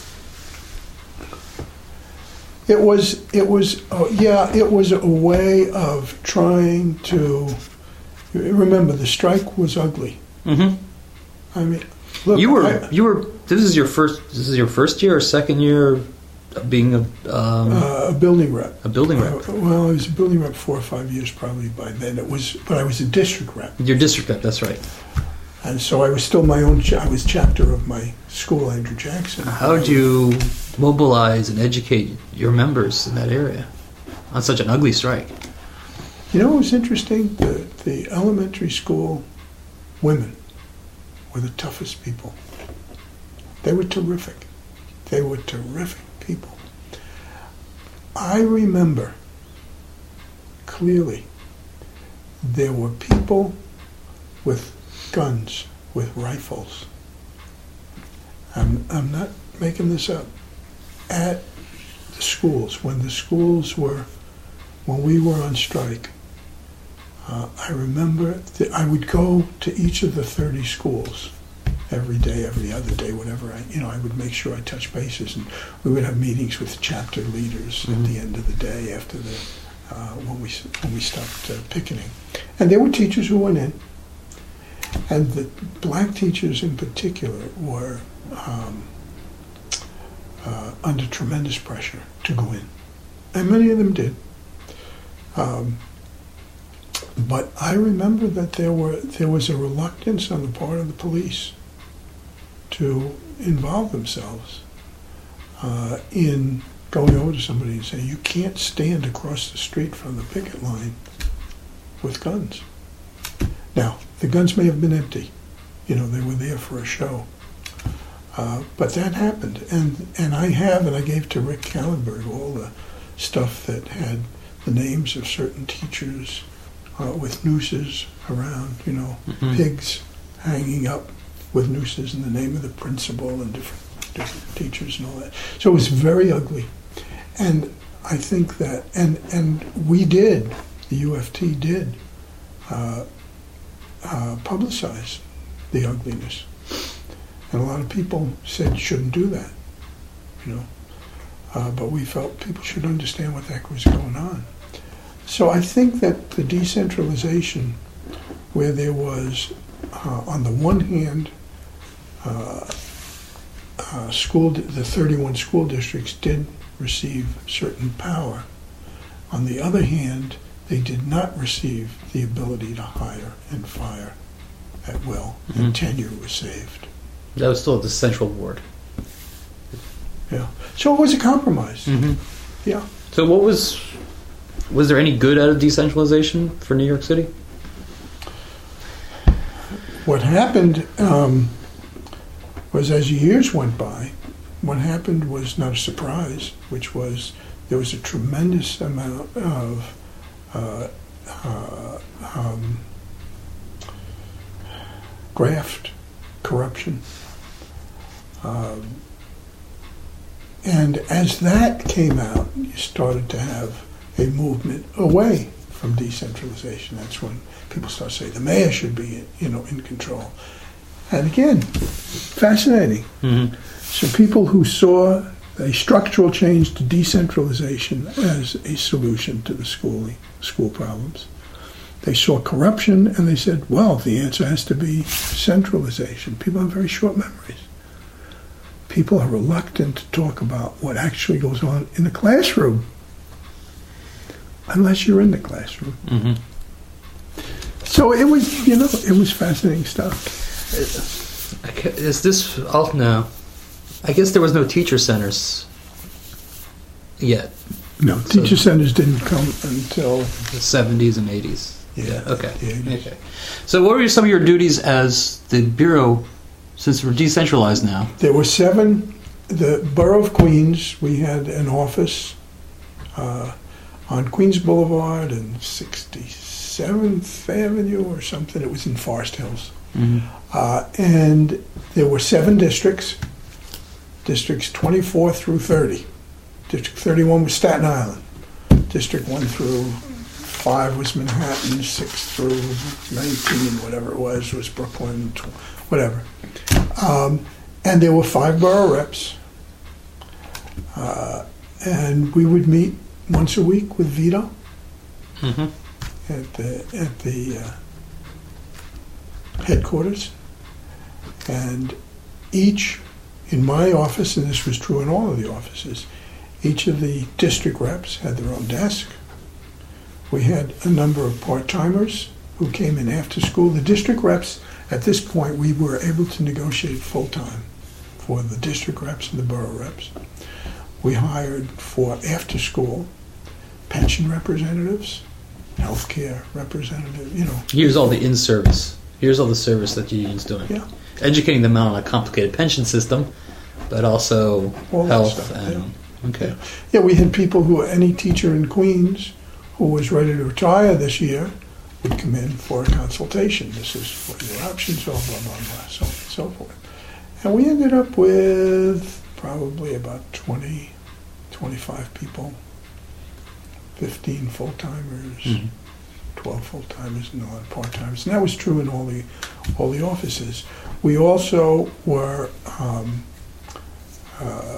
it was, it was, oh, yeah, it was a way of trying to, remember, the strike was ugly. Mm-hmm. I mean, look, you were, I, you were, this is your first, this is your first year or second year of being a, um, uh, a building rep. a building rep. Uh, well, I was a building rep four or five years probably by then. It was, but I was a district rep. Your district rep, that's right. And so I was still my own, cha- I was chapter of my school, Andrew Jackson. How did you mobilize and educate your members in that area on such an ugly strike? You know what was interesting? The, the elementary school women were the toughest people. They were terrific. They were terrific people. I remember clearly there were people with guns, with rifles. I'm, I'm not making this up. At the schools, when the schools were, when we were on strike, uh, I remember that I would go to each of the thirty schools every day, every other day, whatever. I, you know, I would make sure I touched bases, and we would have meetings with chapter leaders mm-hmm. at the end of the day after the uh, when we when we stopped uh, picketing. And there were teachers who went in, and the black teachers in particular were um, uh, under tremendous pressure to go in, and many of them did. Um, but I remember that there were there was a reluctance on the part of the police to involve themselves uh, in going over to somebody and saying, you can't stand across the street from the picket line with guns. Now, the guns may have been empty. You know, they were there for a show. Uh, but that happened. And, and I have, and I gave to Rick Kallenberg all the stuff that had the names of certain teachers uh, with nooses around, you know, mm-hmm. pigs hanging up with nooses in the name of the principal and different, different teachers and all that. So it was very ugly. And I think that, and, and we did, the U F T did, uh, uh, publicize the ugliness. And a lot of people said you shouldn't do that, you know. Uh, but we felt people should understand what the heck was going on. So I think that the decentralization, where there was, uh, on the one hand, uh, uh, school, the thirty-one school districts did receive certain power. On the other hand, they did not receive the ability to hire and fire at will, mm-hmm. and tenure was saved. That was still the central board. Yeah. So it was a compromise. Mm-hmm. Yeah. So what was, was there any good out of decentralization for New York City? What happened um, was, as years went by, what happened was not a surprise, which was there was a tremendous amount of uh, uh, um, graft, corruption. Um, and as that came out, you started to have a movement away from decentralization. That's when people start saying the mayor should be, you know, in control. And again, fascinating. Mm-hmm. So people who saw a structural change to decentralization as a solution to the schooling, school problems, they saw corruption and they said, well, the answer has to be centralization. People have very short memories. People are reluctant to talk about what actually goes on in the classroom unless you're in the classroom. Mm-hmm. So it was, you know, it was fascinating stuff. Is this, oh no, I guess there was no teacher centers yet. No, so teacher centers didn't come until the seventies and eighties. Yeah, yeah okay. The eighties. Okay. So what were some of your duties as the Bureau, since we're decentralized now? There were seven. The Borough of Queens, we had an office uh, on Queens Boulevard and sixty-seventh Avenue or something. It was in Forest Hills. Mm-hmm. Uh, and there were seven districts, districts twenty-four through thirty. District thirty-one was Staten Island. District one through five was Manhattan. six through nineteen, whatever it was, was Brooklyn, whatever. Um, and there were five borough reps. Uh, and we would meet once a week with Vito Mm-hmm. at the, at the uh, headquarters. And each, in my office, and this was true in all of the offices, each of the district reps had their own desk. We had a number of part-timers who came in after school. The district reps, at this point, we were able to negotiate full-time for the district reps and the borough reps. We hired for after-school pension representatives, healthcare representatives, you know. Here's all the in-service. Here's all the service that the union's doing. Yeah. Educating them on a complicated pension system, but also All that health stuff, and... yeah. Okay. Yeah. Yeah, we had people who, any teacher in Queens who was ready to retire this year would come in for a consultation. This is what your options are, blah, blah, blah, so on and so forth. And we ended up with probably about twenty, twenty-five people, fifteen full-timers, Mhm. twelve full-timers, and a lot of part-timers. And that was true in all the, all the offices. We also were... Um, uh,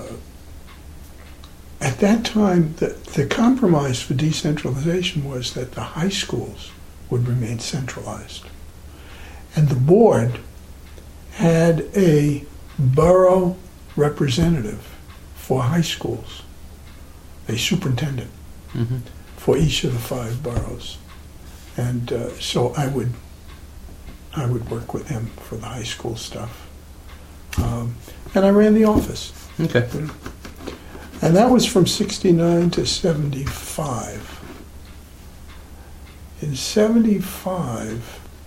At that time, the, the compromise for decentralization was that the high schools would remain centralized. And the board had a borough representative for high schools, a superintendent Mm-hmm. for each of the five boroughs. And uh, so I would, I would work with him for the high school stuff. Um, and I ran the office. Okay. And that was from sixty-nine to seventy-five. In seventy-five,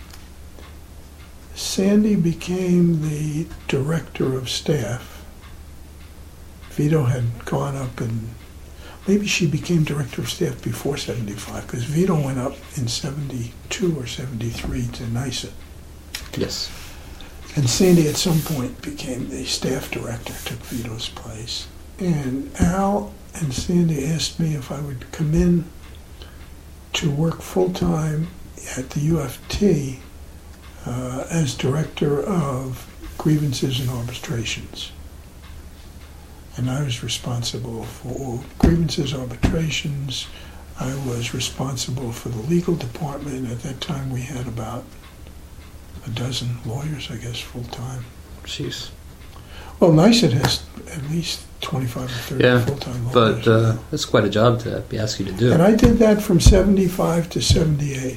Sandy became the director of staff. Vito had gone up and maybe she became director of staff before seventy-five, because Vito went up in seventy-two or seventy-three to NYSUT. Yes. And Sandy at some point became the staff director, took Vito's place. And Al and Sandy asked me if I would come in to work full-time at the U F T uh, as director of grievances and arbitrations. And I was responsible for grievances, arbitrations. I was responsible for the legal department. At that time, we had about a dozen lawyers, I guess, full-time. Jeez. Well, NYSUT has at least twenty-five or thirty Yeah, full-time lawyers. but uh, that's quite a job to be asked you to do. And I did that from seventy-five to seventy-eight.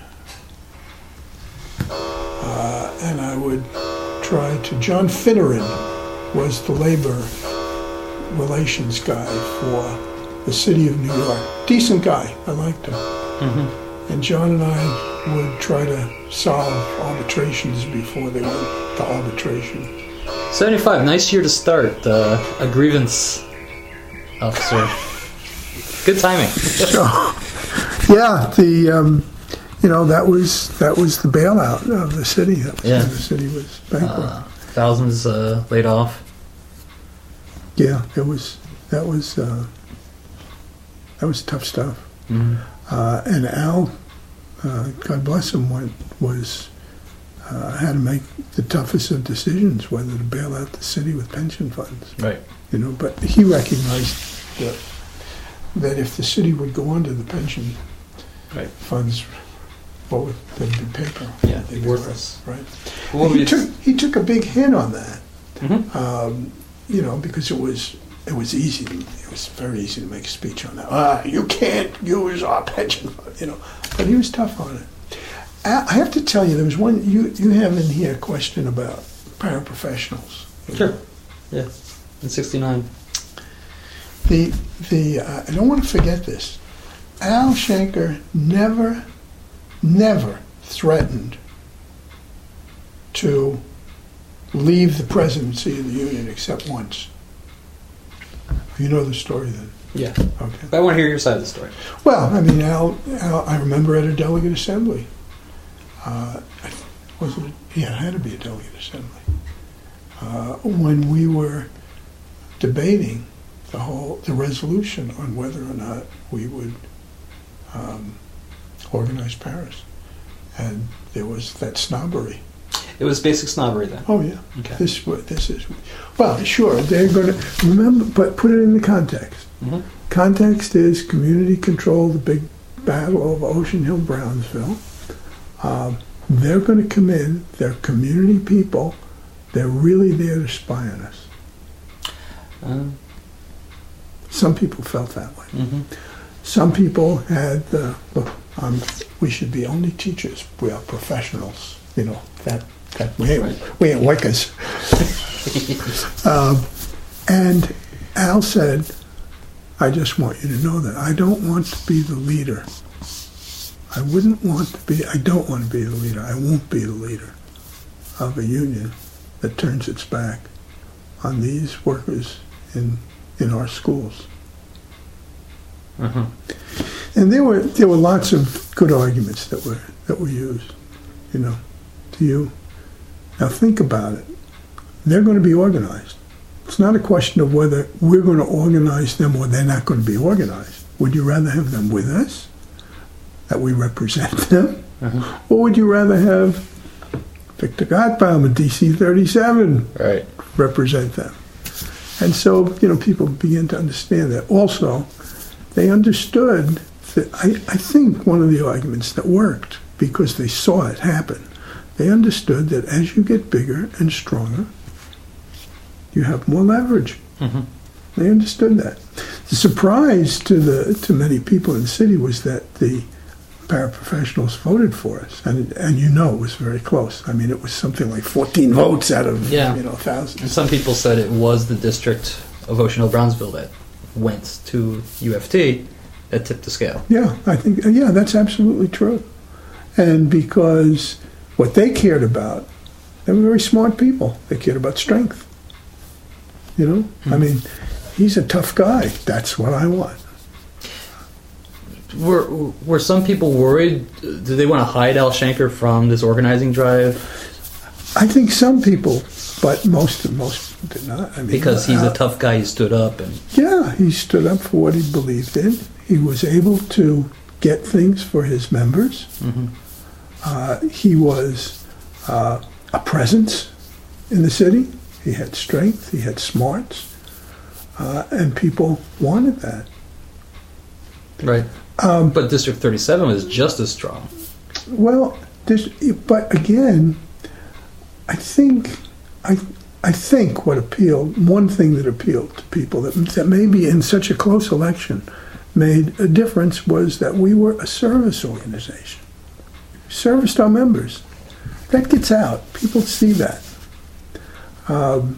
Uh, and I would try to... John Finneran was the labor relations guy for the city of New York. Decent guy. I liked him. Mm-hmm. And John and I would try to solve arbitrations before they went to arbitration. seventy-five, nice year to start. Uh, a grievance officer. Good timing. So, yeah, the um, you know that was that was the bailout of the city. That was Yeah. when the city was bankrupt. Uh, thousands uh, laid off. Yeah, it was that was uh, that was tough stuff. Mm-hmm. Uh, and Al, uh, God bless him, went, was uh, had to make the toughest of decisions whether to bail out the city with pension funds. Right. You know, but he recognized that that if the city would go under the pension Right. funds, what would they'd be paper? Yeah, They'd be worthless. Right. Well, he we took he took a big hit on that. Mm-hmm. Um, you know, because it was it was easy. To, it was very easy to make a speech on that. Ah, you can't use our pension fund. You know, but he was tough on it. I, I have to tell you, there was one you you have in here a question about paraprofessionals. Sure. Yeah. In sixty-nine. The the uh, I don't want to forget this. Al Shanker never, never threatened to leave the presidency of the union except once. You know the story then? Yeah. Okay. But I want to hear your side of the story. Well, I mean, Al, Al I remember at a delegate assembly. Uh, was it? A, yeah, it had to be a delegate assembly. Uh, when we were debating the whole, the resolution on whether or not we would um, organize Paris. And there was that snobbery. It was basic snobbery then. Oh yeah. Okay. This this is well, sure. They're going to remember, but put it in the context. Mm-hmm. Context is community control, the big battle over Ocean Hill, Brownsville. Um, they're going to come in. They're community people. They're really there to spy on us. Um, Some people felt that way. mm-hmm. Some people had, uh, look, um, we should be only teachers. We are professionals. You know, that, that we, ain't, Right. we ain't workers. um, and Al said, I just want you to know that I don't want to be the leader. I wouldn't want to be, I don't want to be the leader. I won't be the leader of a union that turns its back on these workers in in our schools. Uh-huh. And there were there were lots of good arguments that were that were used, you know, to you. Now think about it. They're going to be organized. It's not a question of whether we're going to organize them or they're not going to be organized. Would you rather have them with us, that we represent them, Uh-huh. or would you rather have Victor Gottbaum and D C thirty-seven Right. represent them? And so, you know, people began to understand that. Also, they understood that, I, I think one of the arguments that worked, because they saw it happen, they understood that as you get bigger and stronger, you have more leverage. Mm-hmm. They understood that. The surprise to the to many people in the city was that the paraprofessionals voted for us, and and you know it was very close. I mean, it was something like fourteen votes out of Yeah. you know thousands. And some people said it was the district of Ocean Hill-Brownsville that went to U F T that tipped the scale. Yeah, I think yeah, that's absolutely true. And because what they cared about, they were very smart people. They cared about strength. You know, Mm-hmm. I mean, he's a tough guy. That's what I want. Were were some people worried? Did they want to hide Al Shanker from this organizing drive? I think some people, but most most did not. I mean, Because he's uh, a tough guy, he stood up and Yeah, he stood up for what he believed in. He was able to get things for his members. Mhm. Uh, he was uh, a presence in the city. He had strength. He had smarts, uh, and people wanted that. right. Um, But District thirty-seven was just as strong. Well, this, but again, I think, I, I think what appealed, one thing that appealed to people that, that maybe in such a close election made a difference was that we were a service organization. We serviced our members. That gets out. People see that. Um,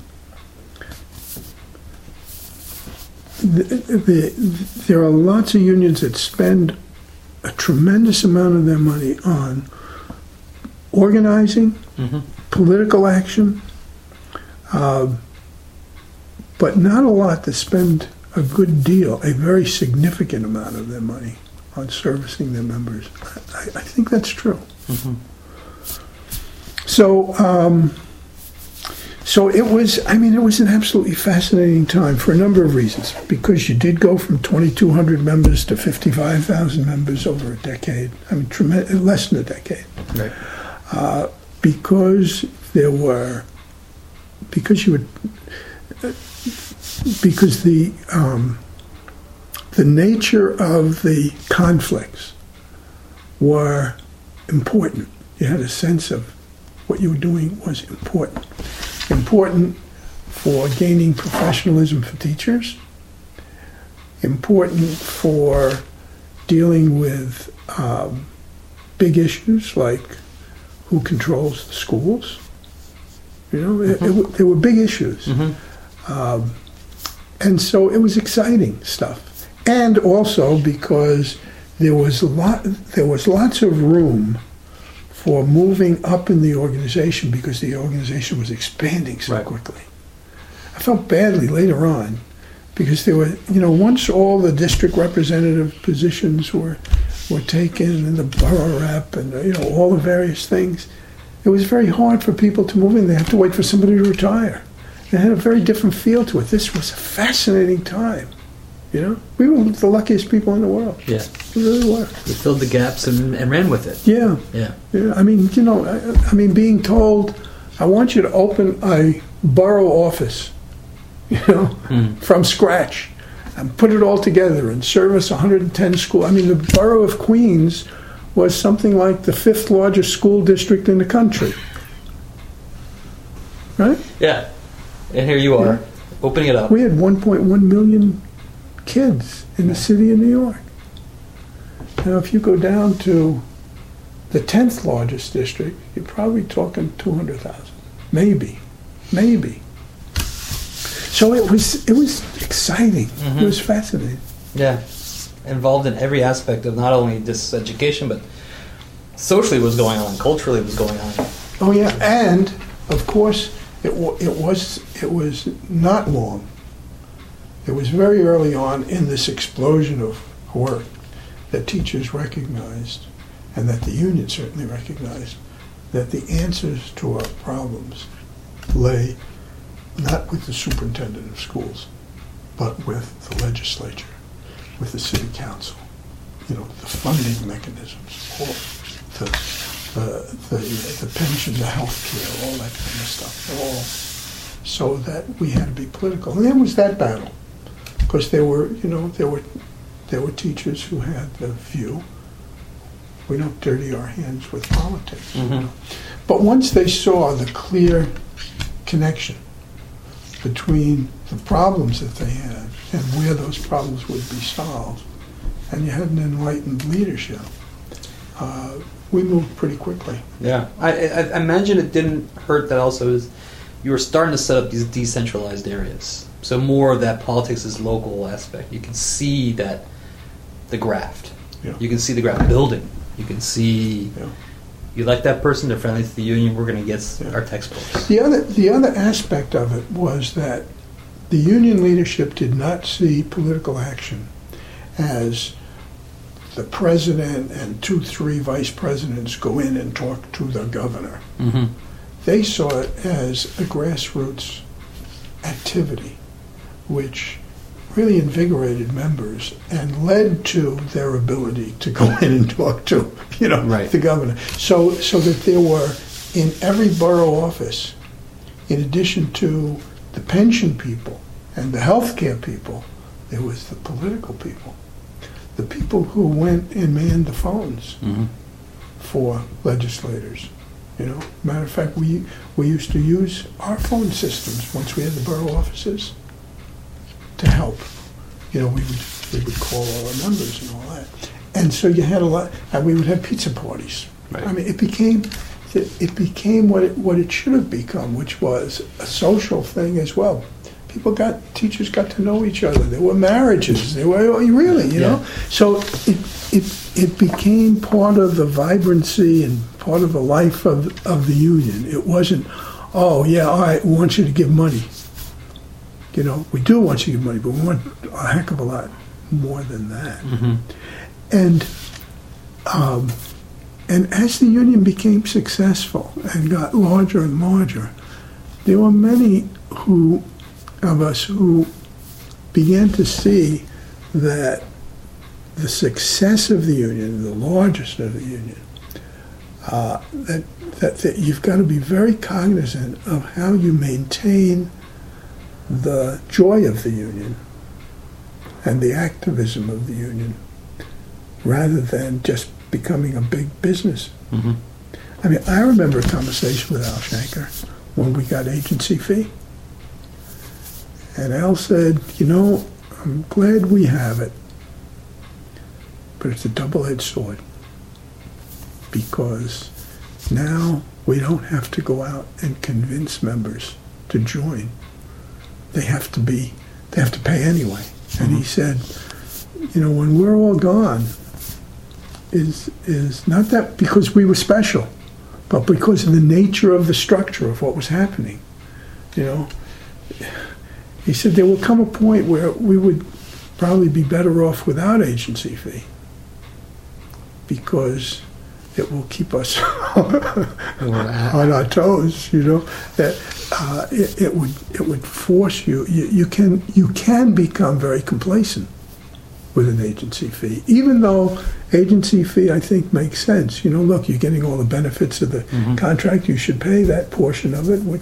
the, the, there are lots of unions that spend a tremendous amount of their money on organizing, Mm-hmm. political action, uh, but not a lot that spend a good deal, a very significant amount of their money on servicing their members. I, I think that's true. Mm-hmm. So, um, so it was, I mean, it was an absolutely fascinating time for a number of reasons. Because you did go from twenty-two hundred members to fifty-five thousand members over a decade. I mean, tremendous, less than a decade. Right. Uh, because there were, because you would, because the um, the nature of the conflicts were important. You had a sense of what you were doing was important. Important for gaining professionalism for teachers. Important for dealing with um, big issues like who controls the schools. You know, it, Mm-hmm. it, there were big issues. Mm-hmm. Um, and so it was exciting stuff. And also because there was a lot, there was lots of room for moving up in the organization because the organization was expanding so Right. quickly. I felt badly later on because there were, you know, once all the district representative positions were were taken and the borough rep and, you know, all the various things, it was very hard for people to move in. They have to wait for somebody to retire. It had a very different feel to it. This was a fascinating time. You know, we were the luckiest people in the world. Yeah. We really were. We filled the gaps and, and ran with it. Yeah. Yeah. Yeah. I mean, you know, I, I mean, being told, I want you to open a borough office, you know, Mm. from scratch, and put it all together and service one hundred ten schools. I mean, the borough of Queens was something like the fifth largest school district in the country. Right? Yeah. And here you are, Yeah. opening it up. We had one point one million kids in the city of New York. Now, if you go down to the tenth largest district, you're probably talking two hundred thousand. Maybe. Maybe. So it was it was exciting. Mhm. It was fascinating. Yeah. Involved in every aspect of not only this education, but socially what was going on, culturally what was going on. Oh yeah, and of course it wa- it was it was not long. It was very early on in this explosion of work that teachers recognized, and that the union certainly recognized, that the answers to our problems lay not with the superintendent of schools, but with the legislature, with the city council, you know, the funding mechanisms, all the the the, the pension, the health care, all that kind of stuff, all so that we had to be political. And there was that battle, because there were, you know, there were there were teachers who had the view, we don't dirty our hands with politics. You know? But once they saw the clear connection between the problems that they had and where those problems would be solved, and you had an enlightened leadership, uh, we moved pretty quickly. Yeah. I, I, I imagine it didn't hurt that also is you were starting to set up these decentralized areas. So more of that politics is local aspect. You can see that the graft. Yeah. You can see the graft building. You can see Yeah. you like that person, they're friendly to the union, we're going to get Yeah. our textbooks. The other, the other aspect of it was that the union leadership did not see political action as the president and two, three vice presidents go in and talk to the governor. Mm-hmm. They saw it as a grassroots activity, which really invigorated members and led to their ability to go in and talk to, you know, Right. the governor. So, so that there were in every borough office, in addition to the pension people and the healthcare people, there was the political people, the people who went and manned the phones Mm-hmm. for legislators. You know, matter of fact, we we used to use our phone systems once we had the borough offices to help. You know, we would we would call all our members and all that, and so you had a lot. And we would have pizza parties. Right. I mean, it became it, it became what it what it should have become, which was a social thing as well. People got teachers got to know each other. There were marriages. There were really, you know. Yeah. So it it it became part of the vibrancy and part of the life of of the union. It wasn't, oh yeah, all right, we want you to give money. You know, we do want you to give money, but we want a heck of a lot more than that. Mm-hmm. And um, and as the union became successful and got larger and larger, there were many who of us who began to see that the success of the union, the largest of the union, uh, that, that that you've got to be very cognizant of how you maintain the joy of the union and the activism of the union, rather than just becoming a big business. Mm-hmm. I mean, I remember a conversation with Al Shanker when we got agency fee. And Al said, you know, I'm glad we have it, but it's a double-edged sword, because now we don't have to go out and convince members to join. They have to be, they have to pay anyway. And he said, you know, when we're all gone, is is not that because we were special, but because of the nature of the structure of what was happening. You know, he said there will come a point where we would probably be better off without agency fee, because it will keep us Or, uh, on our toes. You know that uh, it, it would it would force you, you. You can you can become very complacent with an agency fee, even though agency fee I think makes sense. You know, look, you're getting all the benefits of the Mhm. contract. You should pay that portion of it, which